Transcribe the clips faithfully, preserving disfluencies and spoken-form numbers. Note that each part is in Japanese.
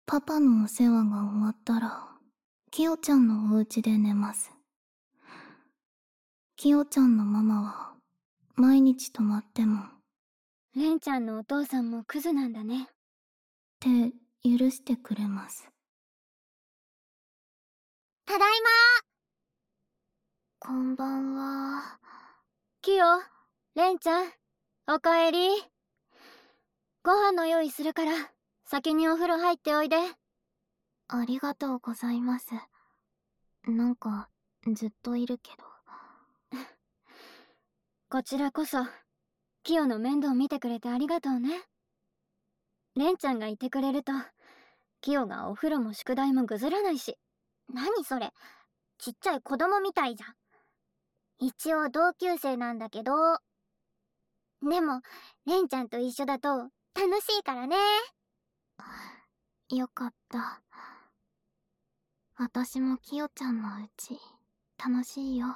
パパのお世話が終わったら、キヨちゃんのお家で寝ます。キヨちゃんのママは、毎日泊まっても、 レンちゃんのお父さんもクズなんだね。 って許してくれます。 ただいこんばんは。 ま。キヨ、レンちゃん、おかえり。ご飯の用意するから、先にお風呂入っておいで。 ありがとうございます。なんか、ずっといるけど。 こちらこそ、キヨの面倒見てくれてありがとうね。レンちゃんがいてくれると、キヨがお風呂も宿題もぐずらないし。何それ、ちっちゃい子供みたいじゃん。一応同級生なんだけど。でも、レンちゃんと一緒だと楽しいからね。 よかった。私もキヨちゃんのうち、楽しいよ。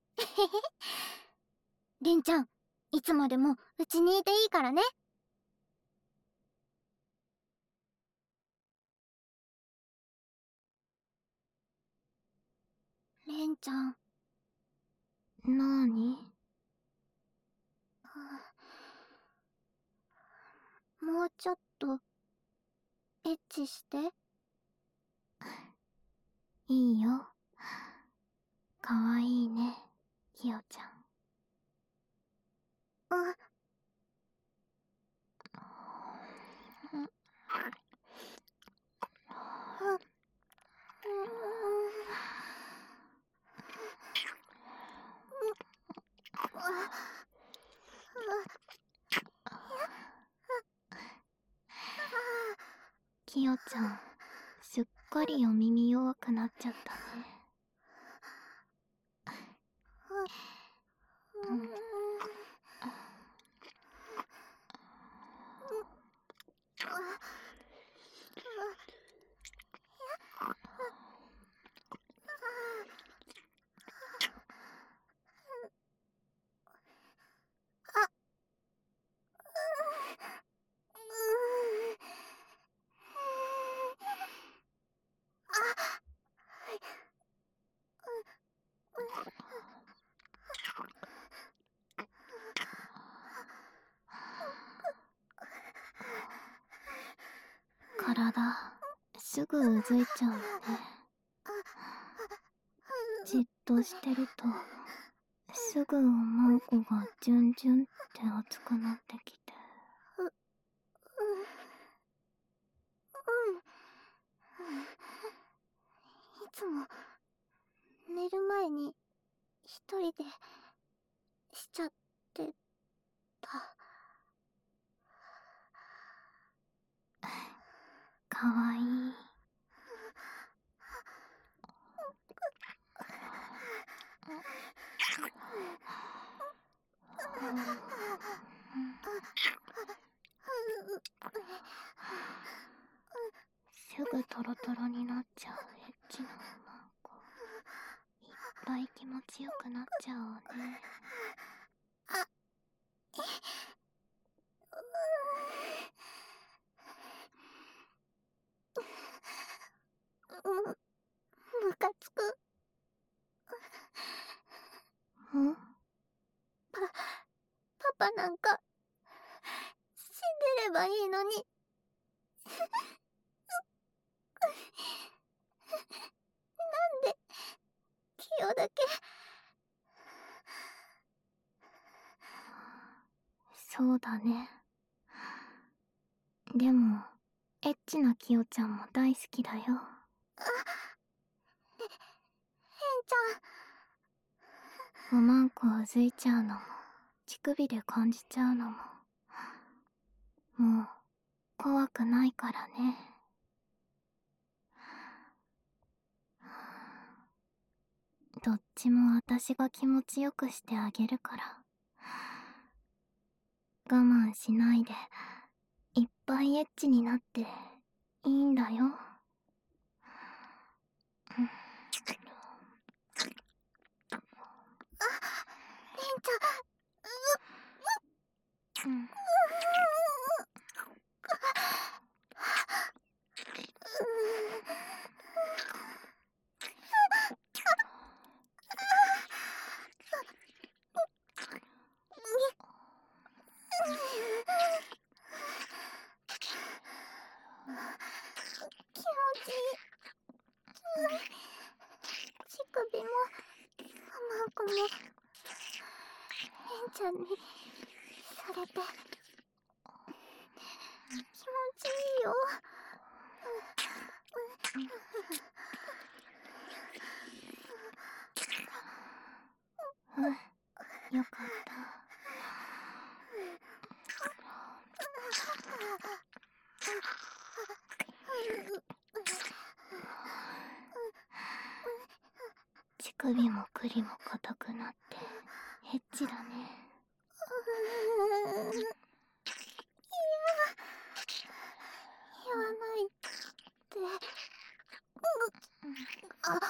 レンちゃん、いつまでもうちにいていいからね。レンちゃん。 なーに？ もうちょっと、エッチして。 いいよ。かわいいね、キヨちゃん。 あ。 キヨちゃん、すっかりお耳弱くなっちゃったね。うん、体、すぐうずいちゃうよね。じっとしてると、すぐおまんこがジュンジュンって熱くなってきて。 いつも寝る前に一人でしちゃってた。 かわいい。すぐトロトロになっちゃうエッチなおまんこ。いっぱい気持ちよくなっちゃおうね。 むかつく。 ん？ パ、パパなんか、死んでればいいのに。なんで、キヨだけ。 そうだね。でも、エッチなキヨちゃんも大好きだよ。 あ、レ、レンちおまんこをうずいちゃうのも、乳首で感じちゃうのも、もう、怖くないからね。どっちも私が気持ちよくしてあげるから。我慢しないで、いっぱいエッチになっていいんだよ。うん、 ゃん。あ、レンちゃん。 うん、 乳首もマークもレンちゃんにされて気持ちいいよ。 うん、よかった。乳首も栗も硬くなってエッチだね。 言わないって。ああ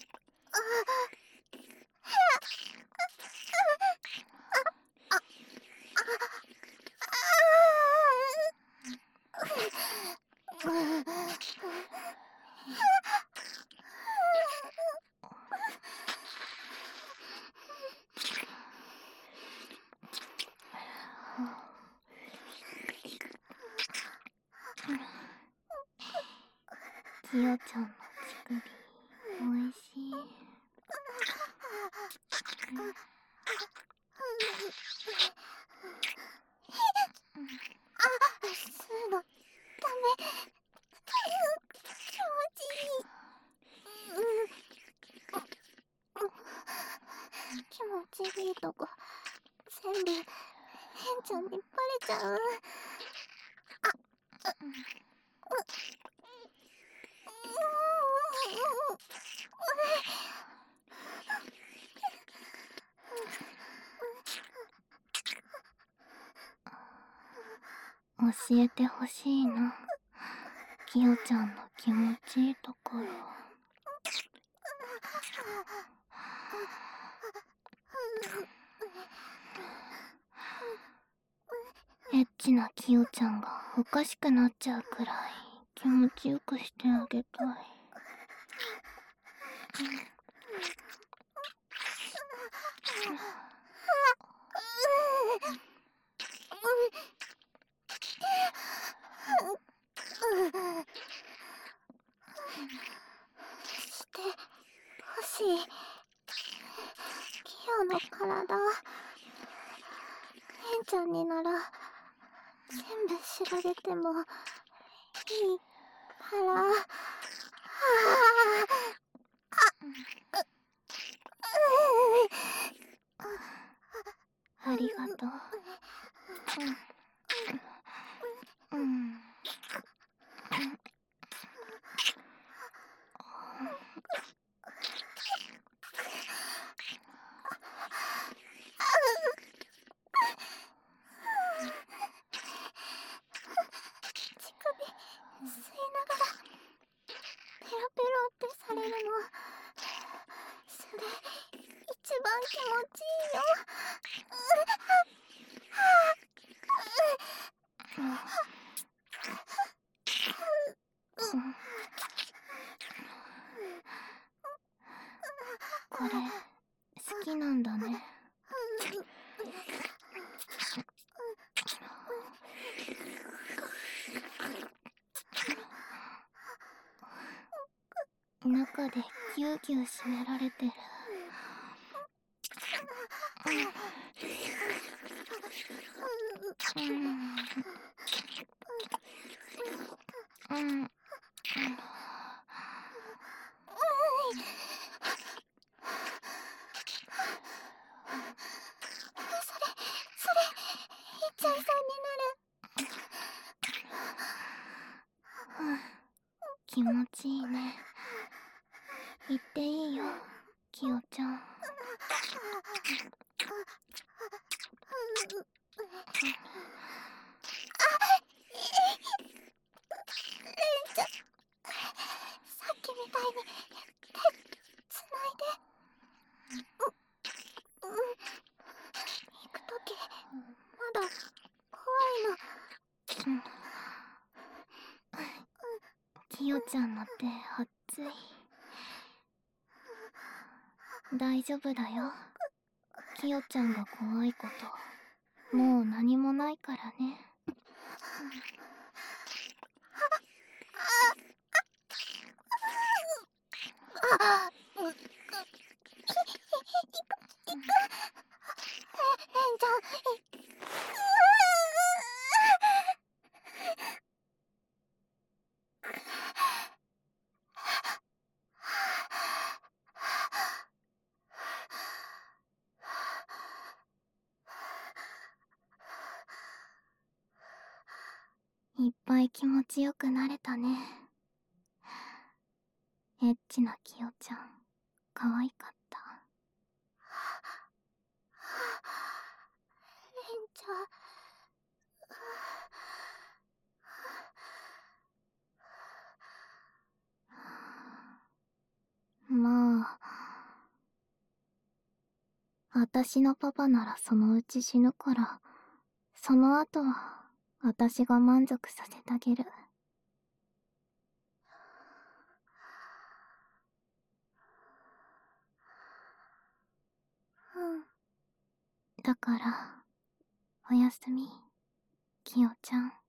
キヨちゃんの乳首おいしい。 吸うのダメ。気持ちいい。気持ちいいとこ全部ヘンちゃんにバレちゃう。 教えてほしいな、キヨちゃんの気持ちいいところ。エッチなキヨちゃんがおかしくなっちゃうくらい気持ちよくしてあげたい。 してほしい。キヨの体ヘンちゃんになら全部知られてもいいから。 ありがとう。うん、うん、 吸いながらペロペロってされるの、それ一番気持ちいいよ。 これ好きなんだね。中でぎゅうぎゅう締められてる。うん、うん、うん。 ちゃいそうになる。気持ちいいね。言っていいよ、キヨちゃん。 さっきみたいに手つないで。うん、行くときまだ怖いの。 キヨちゃんの手熱い。大丈夫だよ。キヨちゃんが怖いこと、もう何もないからね。 い気持ちよくなれたね。エッチなキヨちゃん、可愛かった。 レンちゃん。 まあ、私のパパならそのうち死ぬから、その後は私が満足させてあげる。 うん。 だから、おやすみ、キヨちゃん。